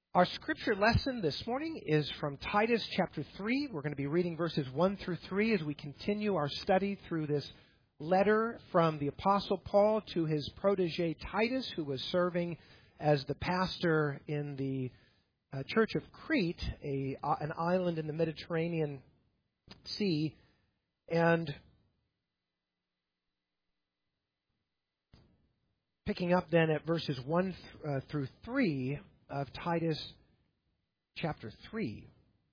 Our scripture lesson this morning is from Titus chapter 3. We're going to be reading verses 1 through 3 as we continue our study through this letter from the Apostle Paul to his protege Titus, who was serving as the pastor in the church of Crete, an island in the Mediterranean Sea. And picking up then at verses 1 through 3 of Titus chapter 3.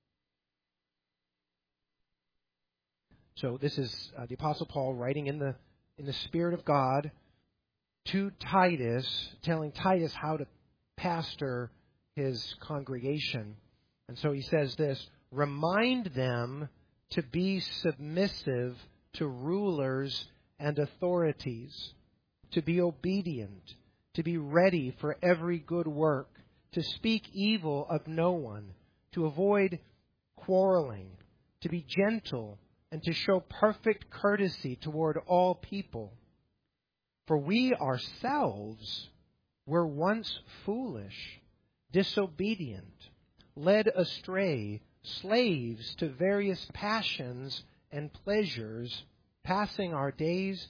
So this is the Apostle Paul writing in the Spirit of God to Titus, telling Titus how to pastor his congregation. And so he says this: remind them to be submissive to rulers and authorities, to be obedient, to be ready for every good work, to speak evil of no one, to avoid quarreling, to be gentle, and to show perfect courtesy toward all people. For we ourselves were once foolish, disobedient, led astray, slaves to various passions and pleasures, passing our days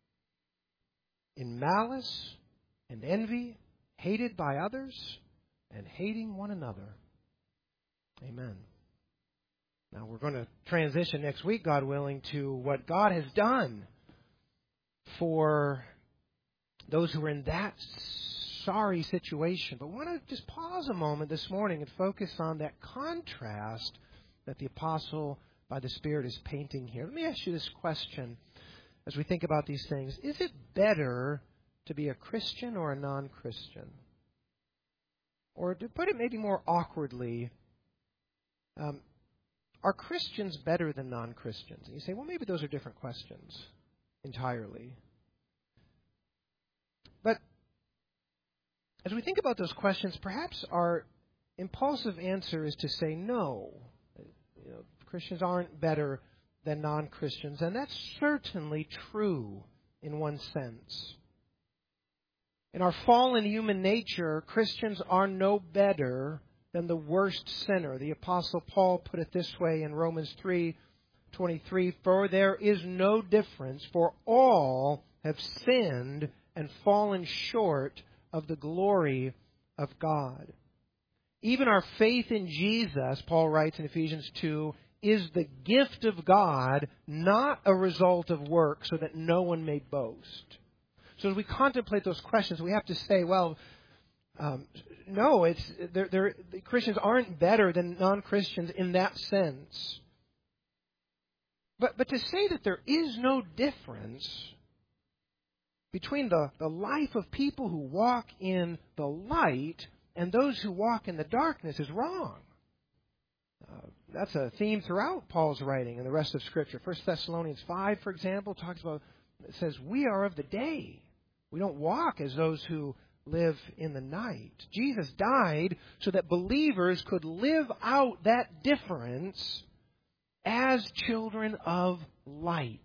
in malice and envy, hated by others, and hating one another. Amen. Now we're going to transition next week, God willing, to what God has done for those who are in that sorry situation. But I want to just pause a moment this morning and focus on that contrast that the apostle by the Spirit is painting here. Let me ask you this question as we think about these things. Is it better to be a Christian or a non-Christian? Or to put it maybe more awkwardly, are Christians better than non-Christians? And you say, well, maybe those are different questions entirely. But as we think about those questions, perhaps our impulsive answer is to say no. Christians aren't better than non-Christians, and that's certainly true in one sense. In our fallen human nature, Christians are no better than the worst sinner. The Apostle Paul put it this way in Romans 3:23, for there is no difference, for all have sinned and fallen short of the glory of God. Even our faith in Jesus, Paul writes in Ephesians 2, is the gift of God, not a result of work, so that no one may boast. So as we contemplate those questions, we have to say, well, no, Christians aren't better than non-Christians in that sense. But to say that there is no difference between the life of people who walk in the light and those who walk in the darkness is wrong. That's a theme throughout Paul's writing and the rest of Scripture. 1 Thessalonians 5, for example, it says, we are of the day. We don't walk as those who live in the night. Jesus died so that believers could live out that difference as children of light.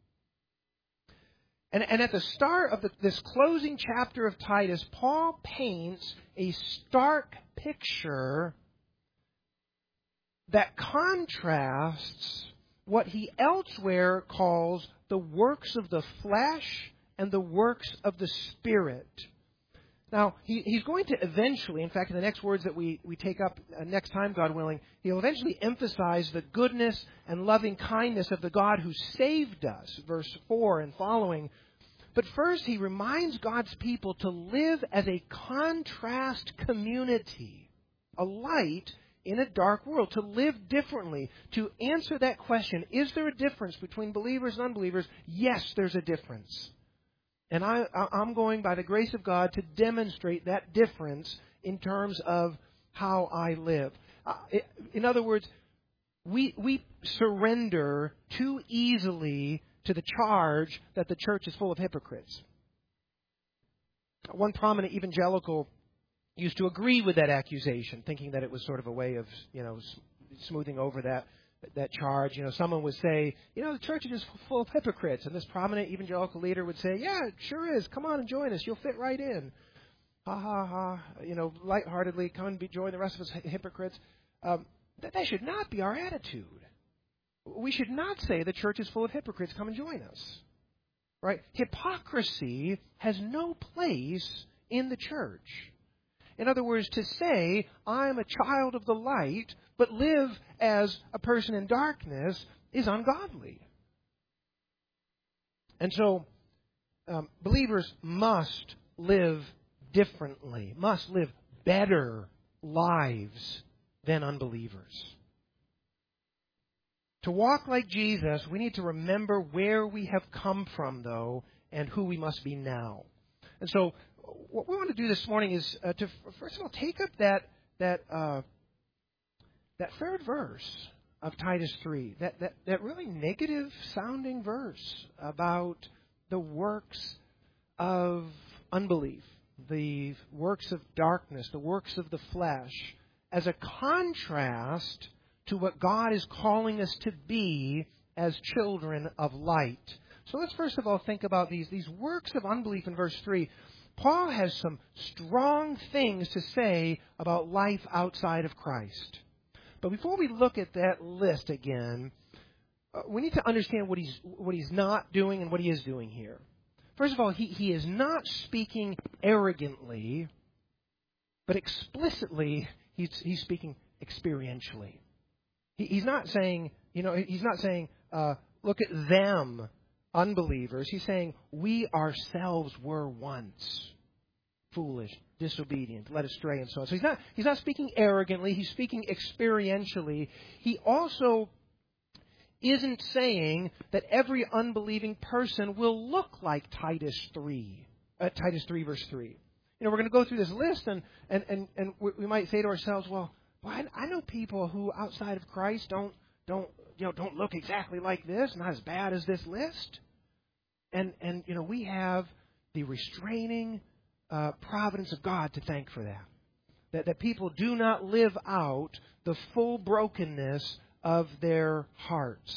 And at the start of this closing chapter of Titus, Paul paints a stark picture that contrasts what he elsewhere calls the works of the flesh and the works of the Spirit. Now, he's going to eventually, in fact, in the next words that we take up next time, God willing, he'll eventually emphasize the goodness and loving kindness of the God who saved us, verse 4 and following. But first, he reminds God's people to live as a contrast community, a light in a dark world, to live differently, to answer that question, is there a difference between believers and unbelievers? Yes, there's a difference. And I'm going, by the grace of God, to demonstrate that difference in terms of how I live. In other words, we surrender too easily to the charge that the church is full of hypocrites. One prominent evangelical used to agree with that accusation, thinking that it was sort of a way of, smoothing over that charge. Someone would say, the church is just full of hypocrites. And this prominent evangelical leader would say, yeah, it sure is. Come on and join us. You'll fit right in. ha ha ha, lightheartedly come and join the rest of us hypocrites. That should not be our attitude. We should not say the church is full of hypocrites, come and join us. Right? Hypocrisy has no place in the church. In other words, to say, I'm a child of the light, but live as a person in darkness is ungodly. And so, believers must live differently, must live better lives than unbelievers. To walk like Jesus, we need to remember where we have come from, though, and who we must be now. And so, what we want to do this morning is to first of all take up that third verse of Titus 3, that really negative sounding verse about the works of unbelief, the works of darkness, the works of the flesh, as a contrast to what God is calling us to be as children of light. So let's first of all think about these works of unbelief in verse 3. Paul has some strong things to say about life outside of Christ. But before we look at that list again, we need to understand what he's not doing and what he is doing here. First of all, he is not speaking arrogantly, but explicitly he's speaking experientially. He's not saying, look at them, unbelievers. He's saying, we ourselves were once foolish, disobedient, led astray, and so on. So he's not speaking arrogantly. He's speaking experientially. He also isn't saying that every unbelieving person will look like Titus 3 verse 3. We're going to go through this list, and we might say to ourselves, well, I know people who outside of Christ don't look exactly like this, not as bad as this list. And we have the restraining providence of God to thank for that. That people do not live out the full brokenness of their hearts.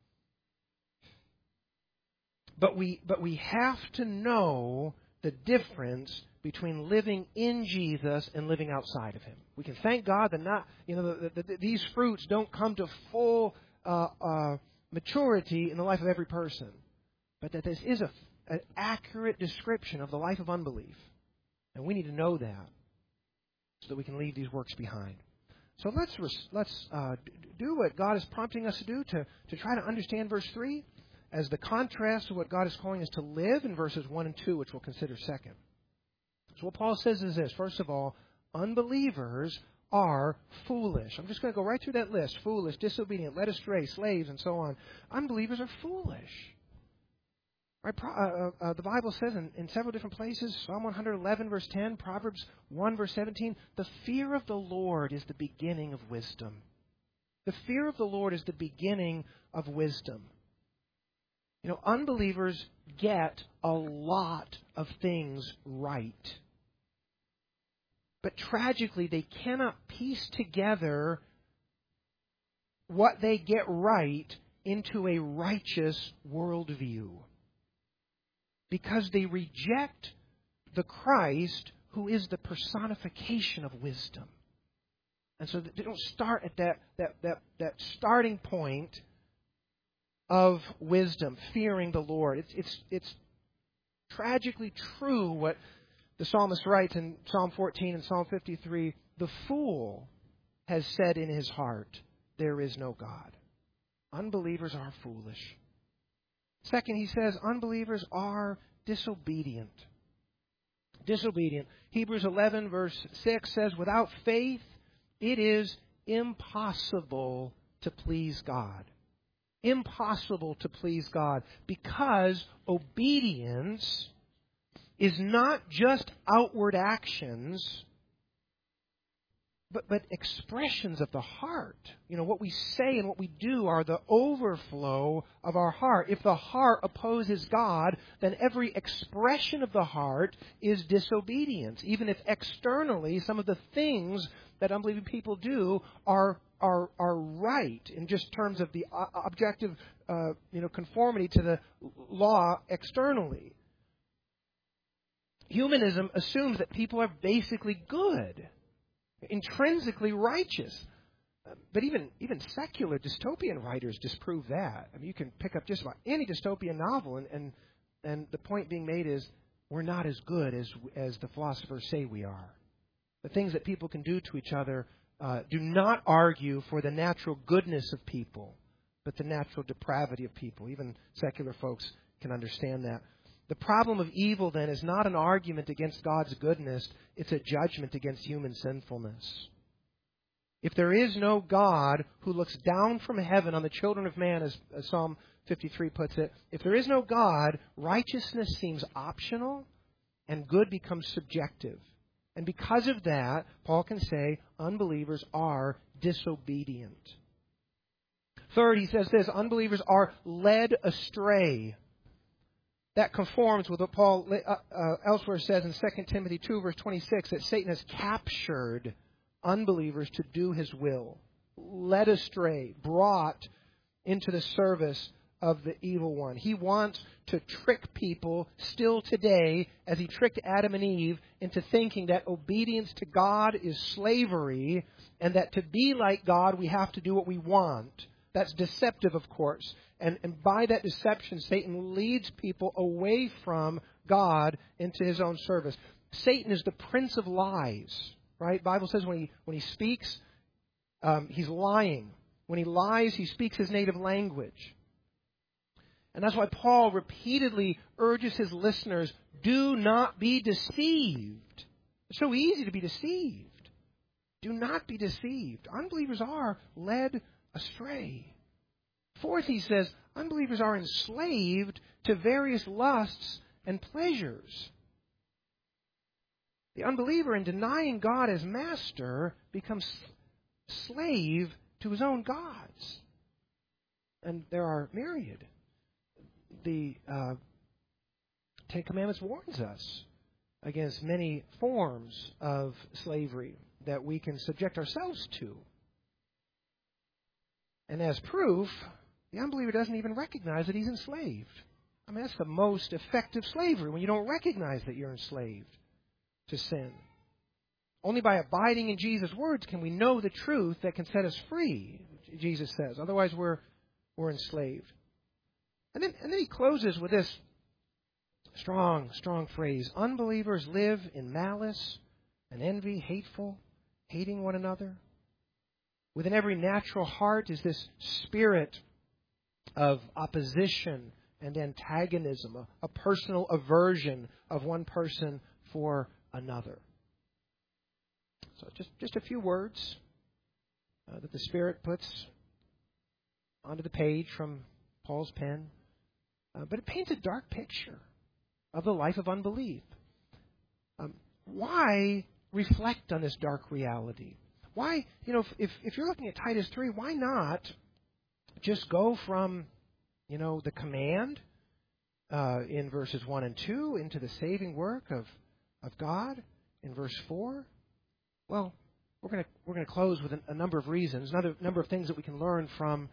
But we have to know the difference between living in Jesus and living outside of Him. We can thank God that these fruits don't come to full maturity in the life of every person, but that this is an accurate description of the life of unbelief, and we need to know that so that we can leave these works behind. So let's do what God is prompting us to do to try to understand verse 3 as the contrast to what God is calling us to live in verses 1 and 2, which we'll consider second. So what Paul says is this. First of all, unbelievers are foolish. I'm just going to go right through that list. Foolish, disobedient, led astray, slaves, and so on. Unbelievers are foolish. Right? The Bible says in several different places, Psalm 111, verse 10, Proverbs 1, verse 17, the fear of the Lord is the beginning of wisdom. The fear of the Lord is the beginning of wisdom. Unbelievers get a lot of things right. But tragically, they cannot piece together what they get right into a righteous worldview. Because they reject the Christ who is the personification of wisdom. And so they don't start at that starting point of wisdom, fearing the Lord. It's tragically true what the psalmist writes in Psalm 14 and Psalm 53, the fool has said in his heart, there is no God. Unbelievers are foolish. Second, he says, unbelievers are disobedient. Disobedient. Hebrews 11, verse 6 says, without faith, it is impossible to please God. Impossible to please God, because obedience is not just outward actions, but expressions of the heart. What we say and what we do are the overflow of our heart. If the heart opposes God, then every expression of the heart is disobedience. Even if externally some of the things that unbelieving people do are right in just terms of the objective conformity to the law externally. Humanism assumes that people are basically good, intrinsically righteous. But even secular dystopian writers disprove that. I mean, you can pick up just about any dystopian novel, and the point being made is we're not as good as the philosophers say we are. The things that people can do to each other do not argue for the natural goodness of people, but the natural depravity of people. Even secular folks can understand that. The problem of evil, then, is not an argument against God's goodness. It's a judgment against human sinfulness. If there is no God who looks down from heaven on the children of man, as Psalm 53 puts it, if there is no God, righteousness seems optional and good becomes subjective. And because of that, Paul can say unbelievers are disobedient. Third, he says this, unbelievers are led astray. That conforms with what Paul elsewhere says in 2 Timothy 2, verse 26, that Satan has captured unbelievers to do his will, led astray, brought into the service of the evil one. He wants to trick people still today, as he tricked Adam and Eve into thinking that obedience to God is slavery, and that to be like God we have to do what we want. That's deceptive, of course. And by that deception, Satan leads people away from God into his own service. Satan is the prince of lies, right? The Bible says when he speaks, he's lying. When he lies, he speaks his native language. And that's why Paul repeatedly urges his listeners, do not be deceived. It's so easy to be deceived. Do not be deceived. Unbelievers are led astray. Fourth, he says, unbelievers are enslaved to various lusts and pleasures. The unbeliever, in denying God as master, becomes slave to his own gods. And there are myriad. The Ten Commandments warns us against many forms of slavery that we can subject ourselves to. And as proof, the unbeliever doesn't even recognize that he's enslaved. I mean, that's the most effective slavery, when you don't recognize that you're enslaved to sin. Only by abiding in Jesus' words can we know the truth that can set us free, Jesus says. Otherwise, we're enslaved. And then he closes with this strong phrase. Unbelievers live in malice and envy, hateful, hating one another. Within every natural heart is this spirit of opposition and antagonism, a personal aversion of one person for another. So just a few words that the Spirit puts onto the page from Paul's pen. But it paints a dark picture of the life of unbelief. Why reflect on this dark reality? Why, if you're looking at Titus 3, why not just go from, the command in verses 1 and 2 into the saving work of God in verse 4? Well, we're going to close with a number of reasons, another number of things that we can learn from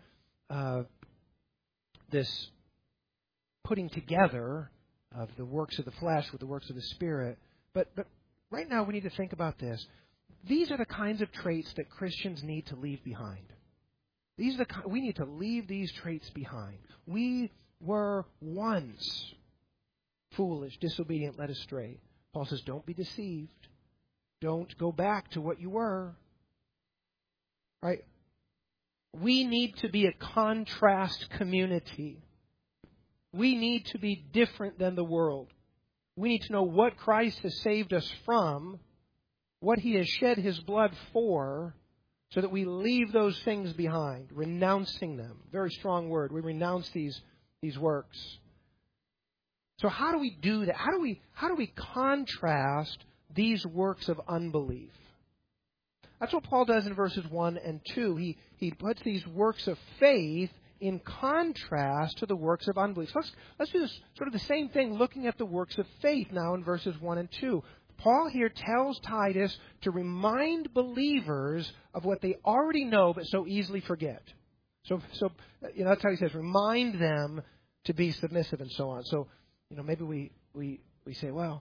this putting together of the works of the flesh with the works of the Spirit. But right now we need to think about this. These are the kinds of traits that Christians need to leave behind. We need to leave these traits behind. We were once foolish, disobedient, led astray. Paul says, don't be deceived. Don't go back to what you were. Right? We need to be a contrast community. We need to be different than the world. We need to know what Christ has saved us from, what He has shed His blood for, so that we leave those things behind, renouncing them. Very strong word. We renounce these works. So how do we do that? How do we contrast these works of unbelief? That's what Paul does in verses 1 and 2. He puts these works of faith in contrast to the works of unbelief. So let's do this, sort of the same thing, looking at the works of faith now in verses 1 and 2. Paul here tells Titus to remind believers of what they already know but so easily forget. So that's how he says, remind them to be submissive and so on. So, maybe we say, well,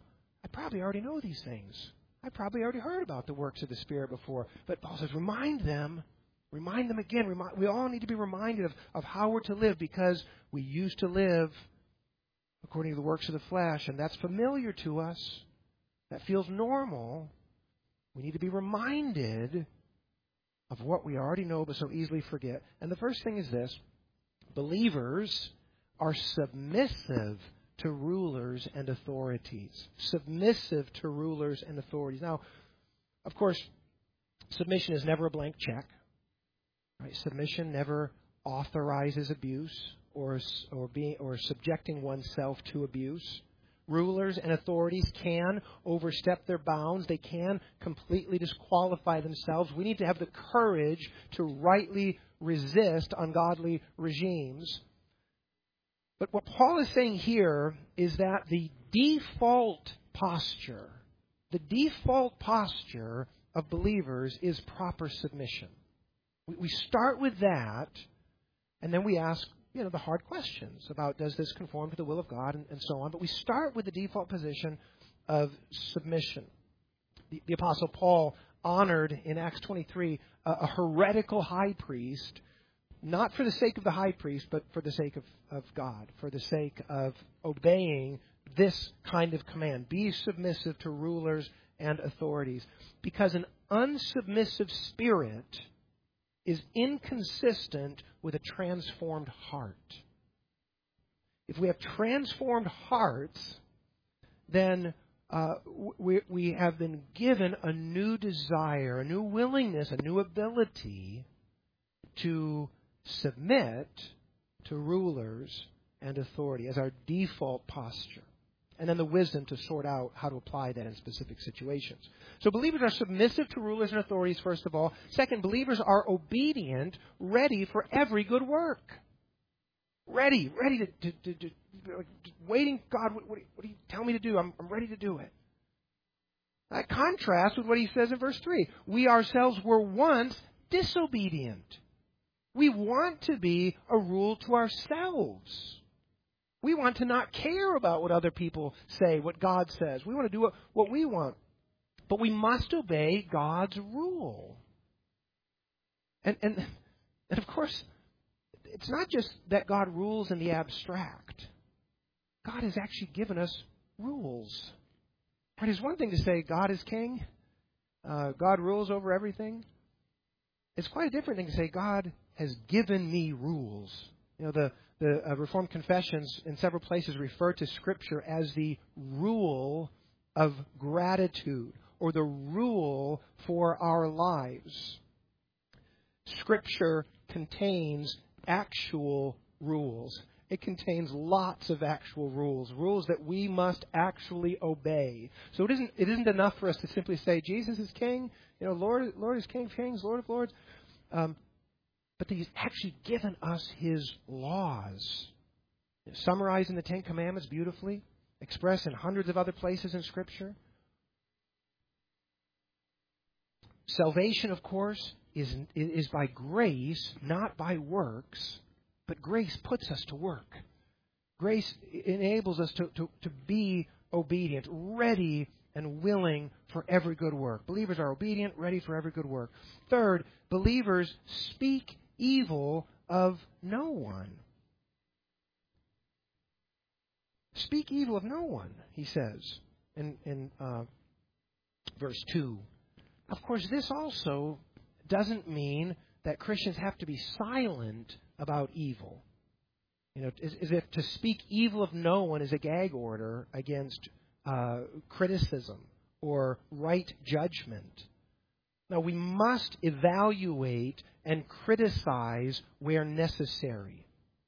probably already know these things. I probably already heard about the works of the Spirit before. But Paul says, remind them again. We all need to be reminded of how we're to live, because we used to live according to the works of the flesh, and that's familiar to us. That feels normal. We need to be reminded of what we already know but so easily forget. And the first thing is this: believers are submissive to rulers and authorities. Submissive to rulers and authorities. Now, of course, submission is never a blank check. Right? Submission never authorizes abuse or subjecting oneself to abuse. Rulers and authorities can overstep their bounds. They can completely disqualify themselves. We need to have the courage to rightly resist ungodly regimes. But what Paul is saying here is that the default posture of believers is proper submission. We start with that, and then we ask, the hard questions about, does this conform to the will of God, and so on. But we start with the default position of submission. The Apostle Paul honored in Acts 23 a heretical high priest, not for the sake of the high priest, but for the sake of God, for the sake of obeying this kind of command. Be submissive to rulers and authorities. Because an unsubmissive spirit is inconsistent with a transformed heart. If we have transformed hearts, then we have been given a new desire, a new willingness, a new ability to submit to rulers and authority as our default posture. And then the wisdom to sort out how to apply that in specific situations. So believers are submissive to rulers and authorities, first of all. Second, believers are obedient, ready for every good work. Ready to waiting, God, what do you tell me to do? I'm ready to do it. That contrasts with what he says in verse 3. We ourselves were once disobedient. We want to be a rule to ourselves. We want to not care about what other people say, what God says. We want to do what we want. But we must obey God's rule. And of course, it's not just that God rules in the abstract. God has actually given us rules. Right? It's one thing to say God is king. God rules over everything. It's quite a different thing to say God has given me rules. The Reformed confessions in several places refer to Scripture as the rule of gratitude, or the rule for our lives. Scripture contains actual rules. It contains lots of actual rules that we must actually obey. So it isn't enough for us to simply say Jesus is King, Lord is King of Kings, Lord of Lords. But He's actually given us His laws, summarized in the Ten Commandments beautifully, expressed in hundreds of other places in Scripture. Salvation, of course, is by grace, not by works, but grace puts us to work. Grace enables us to be obedient, ready and willing for every good work. Believers are obedient, ready for every good work. Third, believers speak evil of no one. Speak evil of no one, he says in verse 2. Of course, this also doesn't mean that Christians have to be silent about evil. As if to speak evil of no one is a gag order against criticism or right judgment. Now, we must evaluate and criticize where necessary.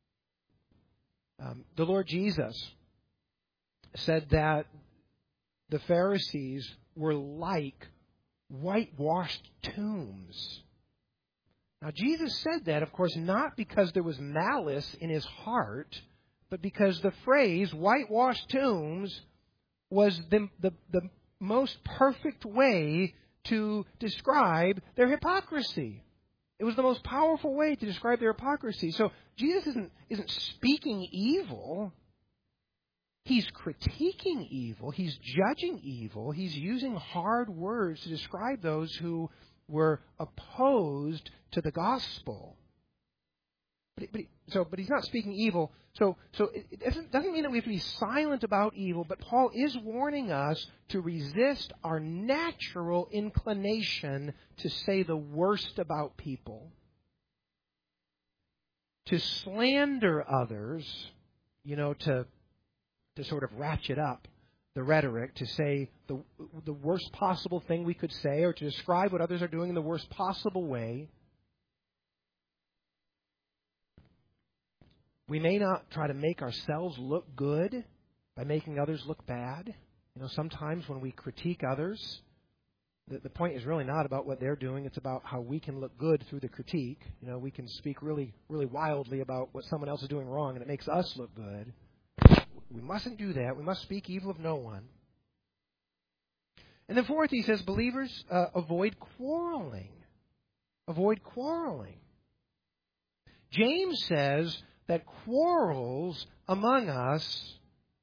The Lord Jesus said that the Pharisees were like whitewashed tombs. Now, Jesus said that, of course, not because there was malice in his heart, but because the phrase whitewashed tombs was the most perfect way to describe their hypocrisy. It was the most powerful way to describe their hypocrisy. So Jesus isn't speaking evil. He's critiquing evil. He's judging evil. He's using hard words to describe those who were opposed to the gospel. But he's not speaking evil. So it doesn't mean that we have to be silent about evil, but Paul is warning us to resist our natural inclination to say the worst about people, to slander others, to sort of ratchet up the rhetoric, to say the worst possible thing we could say, or to describe what others are doing in the worst possible way. We may not try to make ourselves look good by making others look bad. Sometimes when we critique others, the point is really not about what they're doing. It's about how we can look good through the critique. We can speak really, really wildly about what someone else is doing wrong, and it makes us look good. We mustn't do that. We must speak evil of no one. And then fourth, he says, believers, avoid quarreling. Avoid quarreling. James says that quarrels among us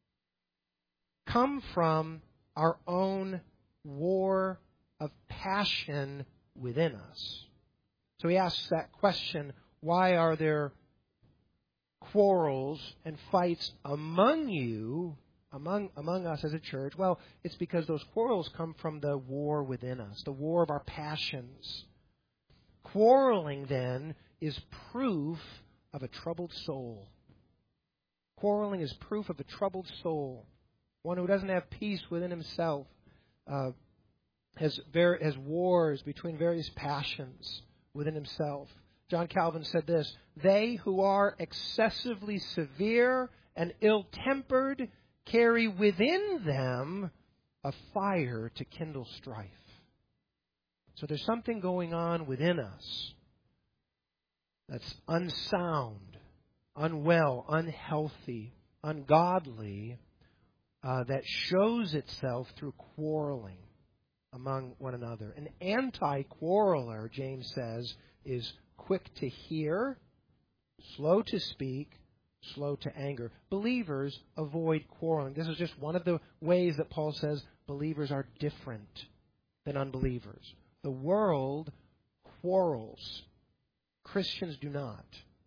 come from our own war of passion within us. So he asks that question, why are there quarrels and fights among you, among us as a church? Well, it's because those quarrels come from the war within us, the war of our passions. Quarreling, then, is proof of a troubled soul. Quarreling is proof of a troubled soul. One who doesn't have peace within himself, has wars between various passions within himself. John Calvin said this, they who are excessively severe and ill-tempered carry within them a fire to kindle strife. So there's something going on within us that's unsound, unwell, unhealthy, ungodly, that shows itself through quarreling among one another. An anti-quarreler, James says, is quick to hear, slow to speak, slow to anger. Believers avoid quarreling. This is just one of the ways that Paul says believers are different than unbelievers. The world quarrels. Christians do not.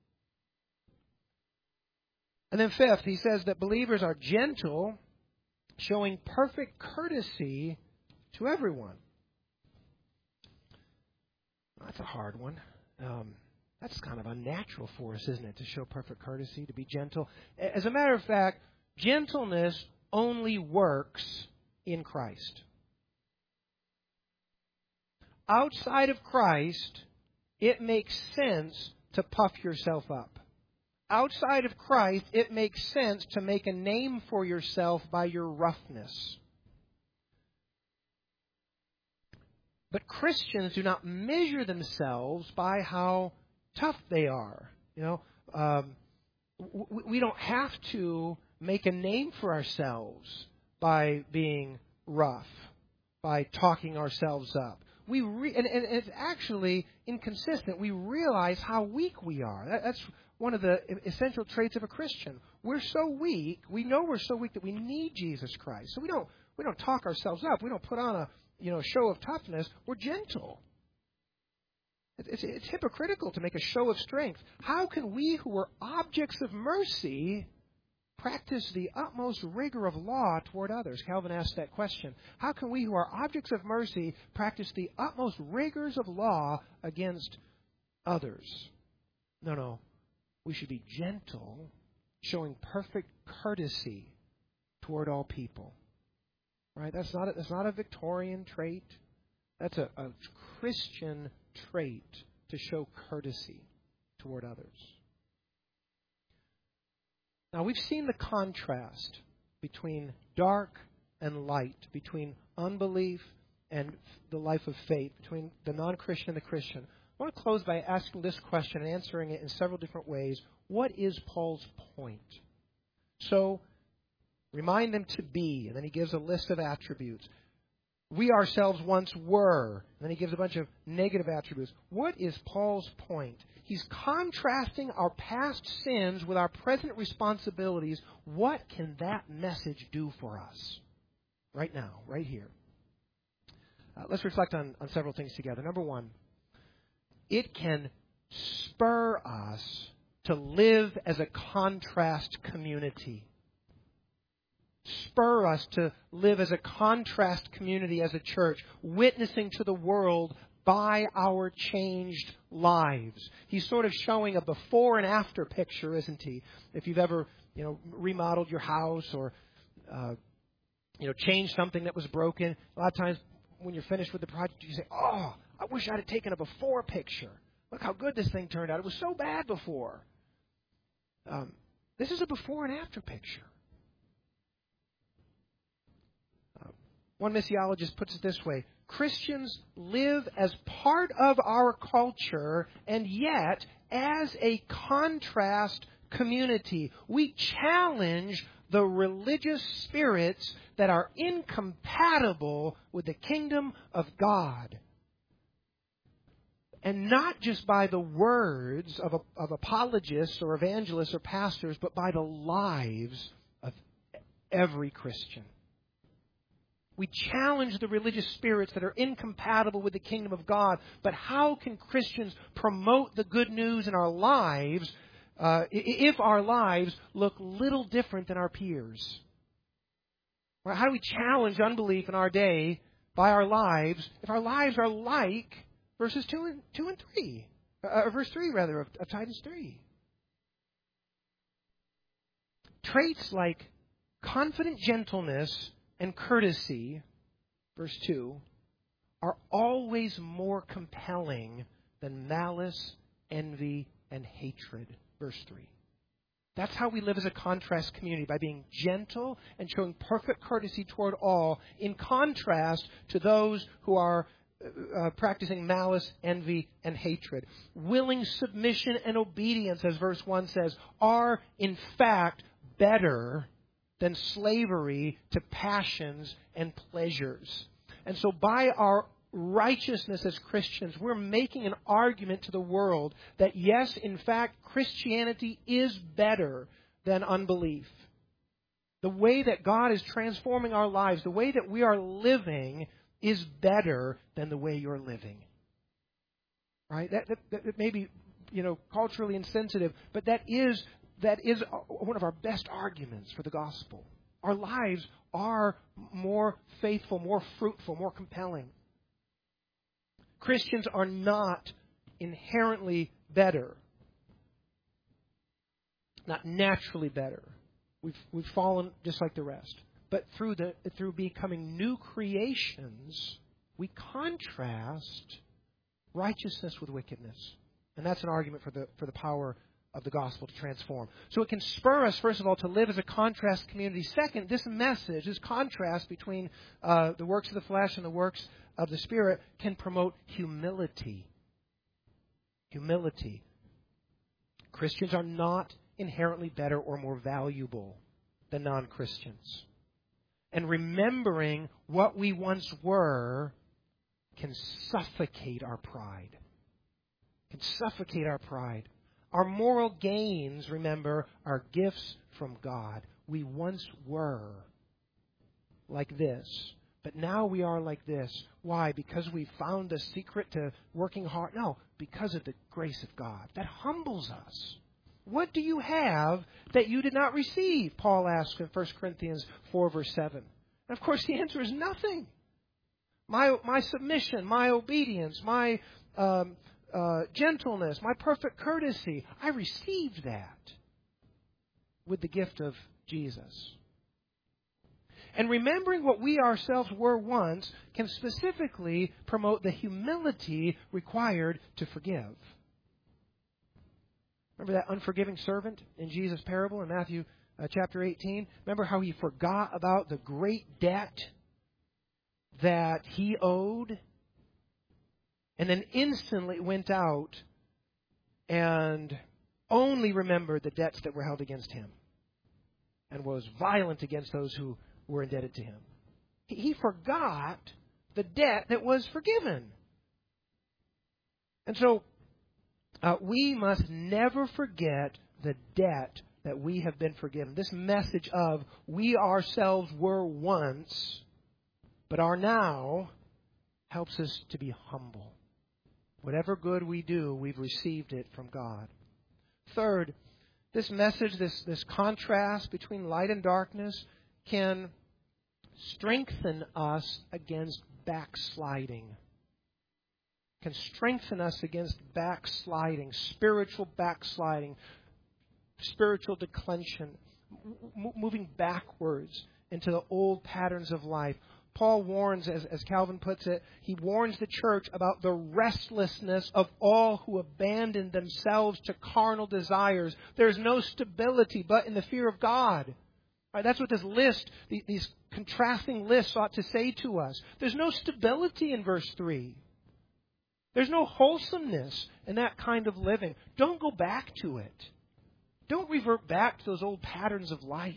And then fifth, he says that believers are gentle, showing perfect courtesy to everyone. That's a hard one. That's kind of unnatural for us, isn't it, to show perfect courtesy, to be gentle? As a matter of fact, gentleness only works in Christ. Outside of Christ, it makes sense to puff yourself up. Outside of Christ, it makes sense to make a name for yourself by your roughness. But Christians do not measure themselves by how tough they are. We don't have to make a name for ourselves by being rough, by talking ourselves up. And it's actually inconsistent. We realize how weak we are. That's one of the essential traits of a Christian. We're so weak. We know we're so weak that we need Jesus Christ. So we don't talk ourselves up. We don't put on a show of toughness. We're gentle. It's hypocritical to make a show of strength. How can we who are objects of mercy practice the utmost rigor of law toward others? Calvin asked that question. How can we who are objects of mercy practice the utmost rigors of law against others? No. We should be gentle, showing perfect courtesy toward all people. Right? That's not a Victorian trait. That's a Christian trait to show courtesy toward others. Now, we've seen the contrast between dark and light, between unbelief and the life of faith, between the non-Christian and the Christian. I want to close by asking this question and answering it in several different ways. What is Paul's point? So, remind them to be, and then he gives a list of attributes. we ourselves once were. And then he gives a bunch of negative attributes. What is Paul's point? He's contrasting our past sins with our present responsibilities. What can that message do for us right now, right here? Let's reflect on several things together. Number one, it can spur us to live as a contrast community. Spur us to live as a contrast community, as a church, witnessing to the world by our changed lives. He's sort of showing a before and after picture, isn't he? If you've ever, remodeled your house or, changed something that was broken, a lot of times when you're finished with the project, you say, "Oh, I wish I'd have taken a before picture. Look how good this thing turned out. It was so bad before." This is a before and after picture. One missiologist puts it this way: Christians live as part of our culture and yet as a contrast community. We challenge the religious spirits that are incompatible with the kingdom of God. And not just by the words of apologists or evangelists or pastors, but by the lives of every Christian. We challenge the religious spirits that are incompatible with the kingdom of God. But how can Christians promote the good news in our lives if our lives look little different than our peers? Well, how do we challenge unbelief in our day by our lives if our lives are like verses 2 and 3, verse 3 rather of Titus 3? Traits like confident gentleness and courtesy, verse 2, are always more compelling than malice, envy, and hatred, verse 3. That's how we live as a contrast community, by being gentle and showing perfect courtesy toward all, in contrast to those who are practicing malice, envy, and hatred. Willing submission and obedience, as verse 1 says, are in fact better than slavery to passions and pleasures. And so by our righteousness as Christians, we're making an argument to the world that yes, in fact, Christianity is better than unbelief. The way that God is transforming our lives, the way that we are living, is better than the way you're living. Right? That may be, culturally insensitive, but that is one of our best arguments for the gospel. Our lives are more faithful, more fruitful, more compelling. Christians are not inherently better, not naturally better. We've fallen just like the rest. But through becoming new creations, we contrast righteousness with wickedness. And that's an argument for the power of the gospel to transform. So it can spur us, first of all, to live as a contrast community. Second, this message, this contrast between the works of the flesh and the works of the Spirit, can promote humility. Humility. Christians are not inherently better or more valuable than non-Christians. And remembering what we once were can suffocate our pride. Can suffocate our pride. Our moral gains, remember, are gifts from God. We once were like this, but now we are like this. Why? Because we found the secret to working hard? No, because of the grace of God. That humbles us. What do you have that you did not receive? Paul asks in 1 Corinthians 4, verse 7. And of course, the answer is nothing. My submission, my obedience, my gentleness, my perfect courtesy, I received that with the gift of Jesus. And remembering what we ourselves were once can specifically promote the humility required to forgive. Remember that unforgiving servant in Jesus' parable in Matthew chapter 18? Remember how he forgot about the great debt that he owed? And then instantly went out and only remembered the debts that were held against him and was violent against those who were indebted to him. He forgot the debt that was forgiven. And so we must never forget the debt that we have been forgiven. This message of we ourselves were once, but are now, helps us to be humble. Whatever good we do, we've received it from God. Third, this message, this contrast between light and darkness can strengthen us against backsliding. Can strengthen us against backsliding, spiritual declension, moving backwards into the old patterns of life. Paul warns, as Calvin puts it, he warns the church about the restlessness of all who abandon themselves to carnal desires. There's no stability but in the fear of God. Right, that's what this list, these contrasting lists ought to say to us. There's no stability in verse 3. There's no wholesomeness in that kind of living. Don't go back to it. Don't revert back to those old patterns of life.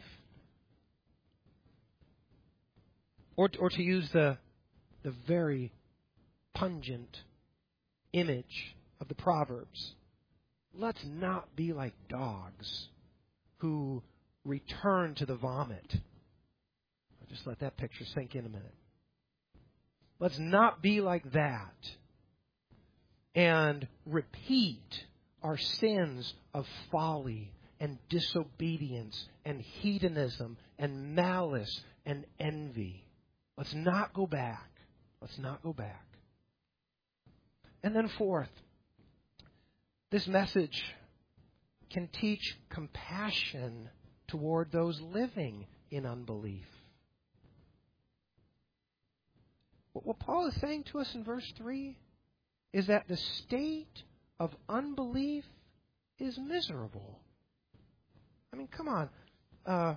Or to use the very pungent image of the Proverbs, let's not be like dogs who return to the vomit. I'll just let that picture sink in a minute. Let's not be like that and repeat our sins of folly and disobedience and hedonism and malice and envy. Let's not go back. Let's not go back. And then fourth, this message can teach compassion toward those living in unbelief. What Paul is saying to us in verse 3 is that the state of unbelief is miserable. I mean, come on.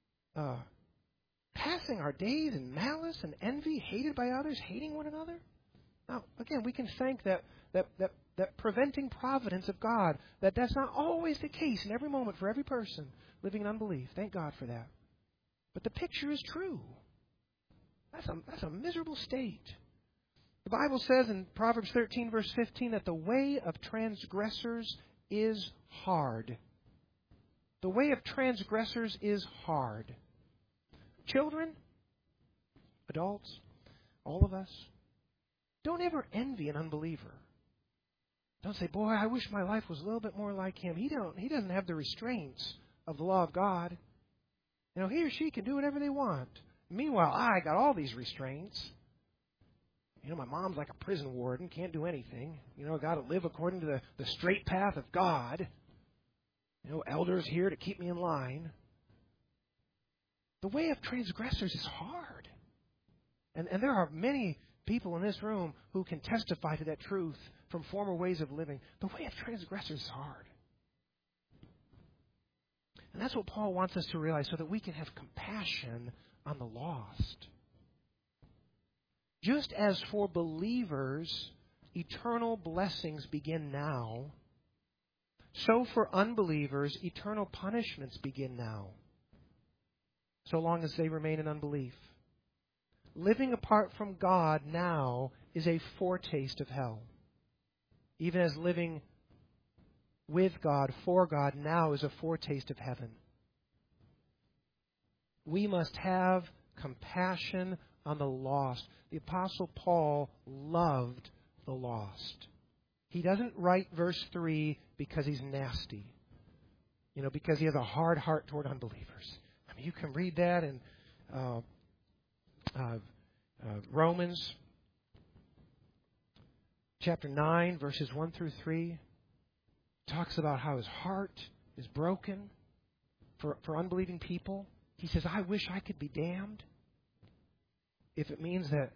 Passing our days in malice and envy, hated by others, hating one another. Now, again, we can thank that preventing providence of God, that's not always the case in every moment for every person living in unbelief. Thank God for that. But the picture is true. That's a miserable state. The Bible says in Proverbs 13, verse 15, that the way of transgressors is hard. The way of transgressors is hard. Children, adults, all of us, don't ever envy an unbeliever. Don't say, boy, I wish my life was a little bit more like him. He doesn't have the restraints of the law of God. You know, he or she can do whatever they want. Meanwhile, I got all these restraints. You know, my mom's like a prison warden, can't do anything. You know, got to live according to the straight path of God. You know, elders here to keep me in line. The way of transgressors is hard. And there are many people in this room who can testify to that truth from former ways of living. The way of transgressors is hard. And that's what Paul wants us to realize so that we can have compassion on the lost. Just as for believers, eternal blessings begin now, so for unbelievers, eternal punishments begin now, so long as they remain in unbelief. Living apart from God now is a foretaste of hell, even as living with God, for God, now is a foretaste of heaven. We must have compassion on the lost. The Apostle Paul loved the lost. He doesn't write verse 3 because he's nasty, because he has a hard heart toward unbelievers. I mean, you can read that in Romans chapter 9, verses 1 through 3. Talks about how his heart is broken for unbelieving people. He says, I wish I could be damned if it means that,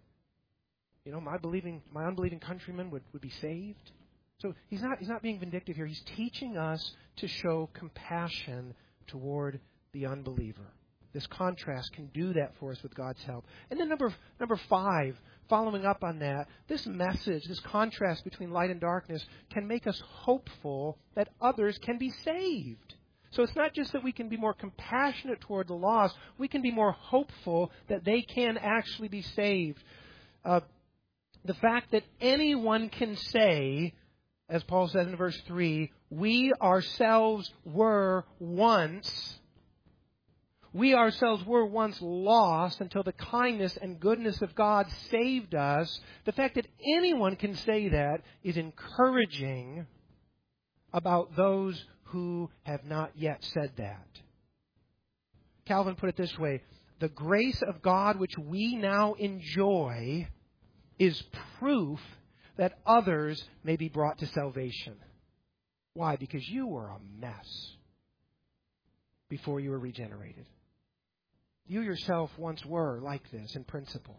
my unbelieving countrymen would be saved. So he's not being vindictive here. He's teaching us to show compassion toward the unbeliever. This contrast can do that for us with God's help. And then number 5, following up on that, this message, this contrast between light and darkness can make us hopeful that others can be saved. So it's not just that we can be more compassionate toward the lost, we can be more hopeful that they can actually be saved. The fact that anyone can say, as Paul says in verse 3, we ourselves were once lost until the kindness and goodness of God saved us. The fact that anyone can say that is encouraging about those who have not yet said that. Calvin put it this way: the grace of God which we now enjoy is proof that others may be brought to salvation. Why? Because you were a mess before you were regenerated. You yourself once were like this in principle.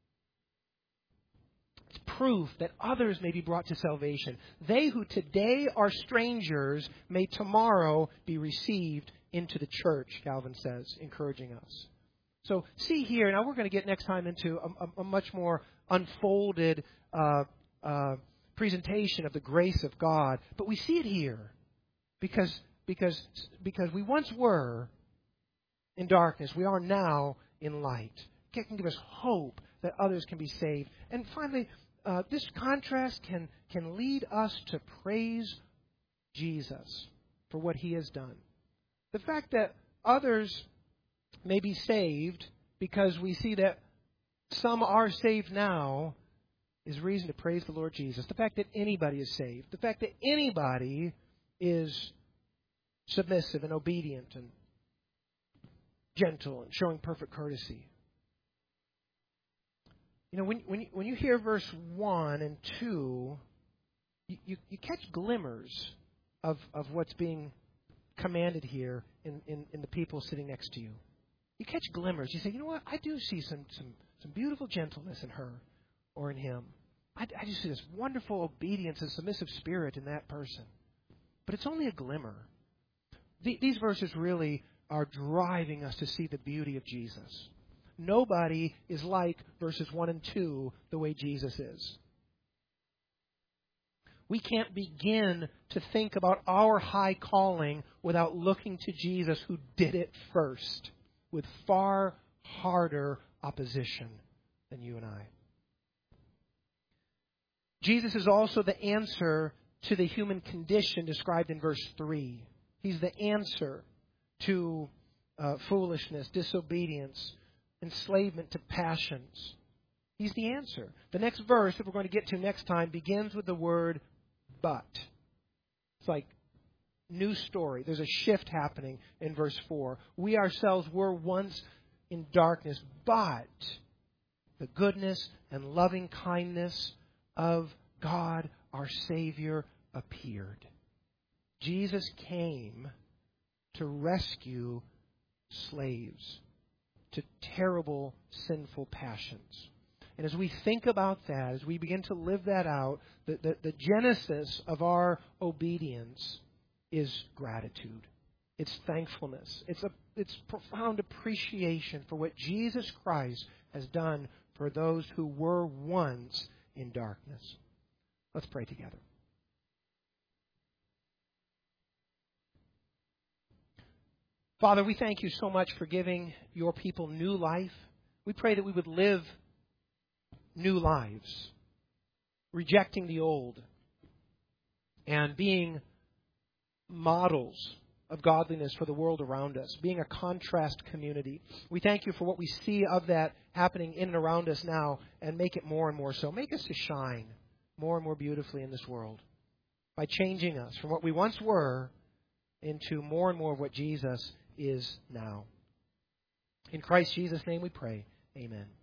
It's proof that others may be brought to salvation. They who today are strangers may tomorrow be received into the church, Calvin says, encouraging us. So see here, now we're going to get next time into a much more unfolded presentation of the grace of God. But we see it here because we once were in darkness. We are now in light. It can give us hope that others can be saved. And finally, this contrast can lead us to praise Jesus for what He has done. The fact that others may be saved because we see that some are saved now is reason to praise the Lord Jesus. The fact that anybody is saved, the fact that anybody is submissive and obedient and gentle and showing perfect courtesy. You know, when you hear verse 1 and 2, you catch glimmers of what's being commanded here in the people sitting next to you. You catch glimmers. You say, you know what? I do see some beautiful gentleness in her or in him. I just see this wonderful obedience and submissive spirit in that person. But it's only a glimmer. These verses really are driving us to see the beauty of Jesus. Nobody is like verses 1 and 2 the way Jesus is. We can't begin to think about our high calling without looking to Jesus, who did it first with far harder opposition than you and I. Jesus is also the answer to the human condition described in verse 3. He's the answer to foolishness, disobedience, enslavement to passions. He's the answer. The next verse that we're going to get to next time begins with the word but. It's like new story. There's a shift happening in verse 4. We ourselves were once in darkness, but the goodness and loving kindness of God, our Savior, appeared. Jesus came to rescue slaves to terrible, sinful passions. And as we think about that, as we begin to live that out, the genesis of our obedience is gratitude. It's thankfulness. It's profound appreciation for what Jesus Christ has done for those who were once in darkness. Let's pray together. Father, we thank you so much for giving your people new life. We pray that we would live new lives, rejecting the old and being models of godliness for the world around us, being a contrast community. We thank you for what we see of that happening in and around us now, and make it more and more so. Make us to shine more and more beautifully in this world by changing us from what we once were into more and more of what Jesus is now. In Christ Jesus' name we pray. Amen.